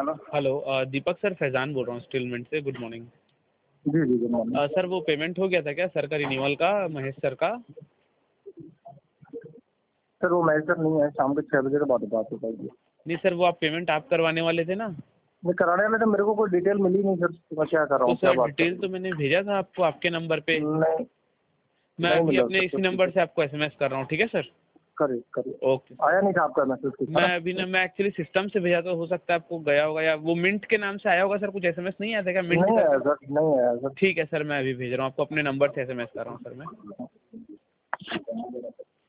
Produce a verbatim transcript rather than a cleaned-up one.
Hello hello अ, Deepak sir, Faizan बोल रहा हूँ स्टीलमेंट से। Good morning. जी जी गुड मॉर्निंग। अ, सर वो पेमेंट हो गया था क्या सर का रिन्यूअल का, महेश सर का? सर वो मैच सर नहीं है, शाम के छः बजे के बाद बात हो पाएगी। नहीं सर, वो आप पेमेंट आप करवाने वाले थे ना? मैं कराने वाले थे, मेरे को कोई डिटेल मिली नहीं सर, मैं क्या कर रहा तो हूँ, क्या सर बात कर डिटेल रहा तो मैंने भेजा था आपको आपके नंबर पे। हूँ। नहीं मैं नहीं अभी मिला अपने सर इसी कुछ नंबर डिटेल। से आपको एसएमएस कर रहा हूँ, ठीक है सर? करिए करिए। Okay sir. आया नहीं था आपका मैसेज कुछ, है मैं ना? अभी ना मैं एक्चुअली सिस्टम से भेजा, तो हो सकता है आपको गया होगा, या वो मिंट के नाम से आया होगा सर, कुछ एसएमएस नहीं आया था क्या मिंट नहीं आया करके? सर, नहीं आया सर। ठीक है सर, मैं अभी भेज रहा हूँ आपको, अपने नंबर से एसएमएस कर रहा हूँ सर मैं।